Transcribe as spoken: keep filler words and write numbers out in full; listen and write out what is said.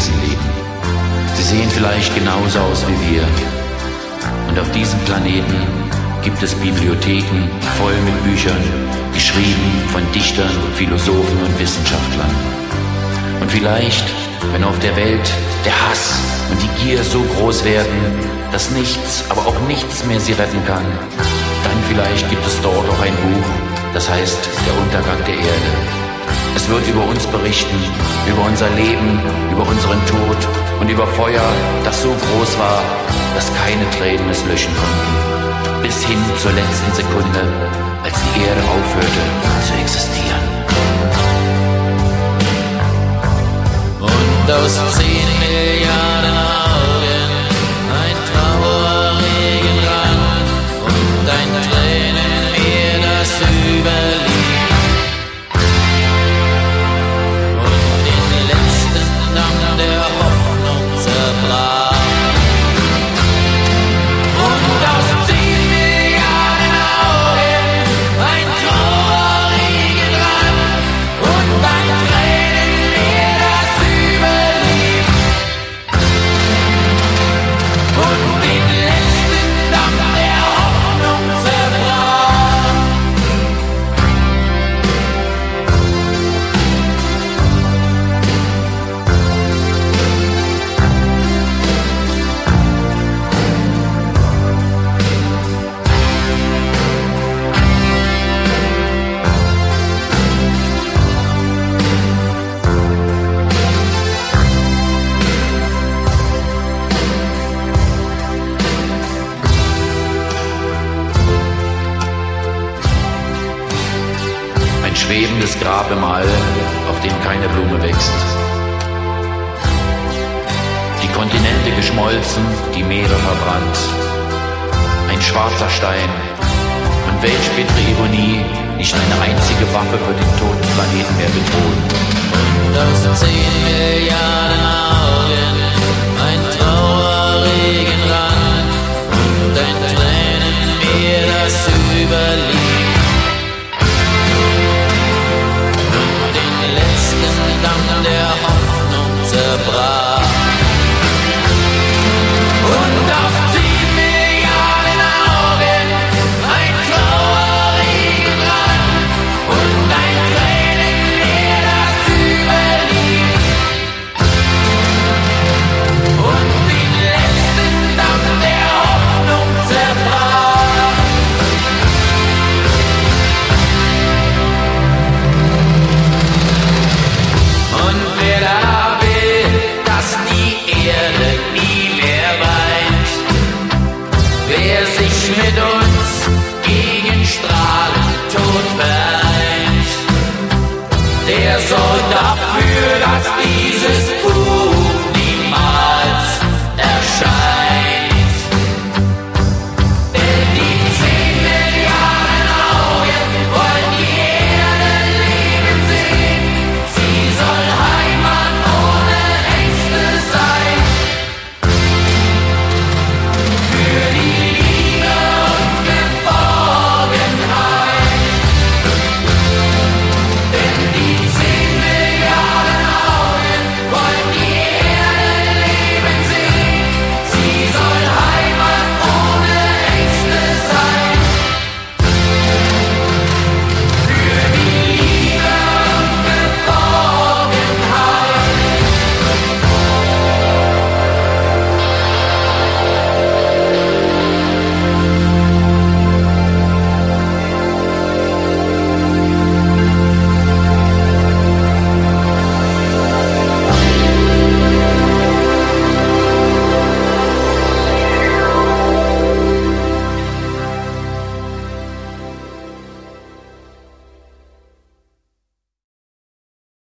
Wesen leben. Sie sehen vielleicht genauso aus wie wir. Und auf diesem Planeten gibt es Bibliotheken voll mit Büchern, geschrieben von Dichtern, Philosophen und Wissenschaftlern. Und vielleicht, wenn auf der Welt der Hass und die Gier so groß werden, dass nichts, aber auch nichts mehr sie retten kann, dann vielleicht gibt es dort auch ein Buch, das heißt Der Untergang der Erde. Es wird über uns berichten, über unser Leben, über unseren Tod und über Feuer, das so groß war, dass keine Tränen es löschen konnten. Bis hin zur letzten Sekunde, als die Erde aufhörte zu existieren. Und aus zehn Milliarden Augen ein Trauerregen rann und ein Tränenmeer, das überlief. Und den letzten Damm der Hoffnung zerbrach. Und aus zehn Milliarden Augen ein Trauerregen rann und ein Tränenmeer, das überlief. Und den letzten Damm der Hoffnung zerbrach. Ein schwebendes Grab im All, auf dem keine Blume wächst. Die Kontinente geschmolzen, die Meere verbrannt. Ein schwarzer Stein. Und welch bittere Ironie, nicht eine einzige Waffe wird den toten Planeten mehr bedrohen. Und aus zehn Milliarden Augen ein Trauerregen rann und ein Tränenmeer, das überlief. Und den letzten Damm der Hoffnung zerbrach. Und aus zehn Milliarden Augen ein Trauerregen rann und ein Tränenmeer, das überlief. Und den letzten Damm der Hoffnung zerbrach. Und wer da will, dass die Erde nie mehr weint, wer sich mit uns gegen Strahlentod vereint, der sorgt dafür, dass dieses Buch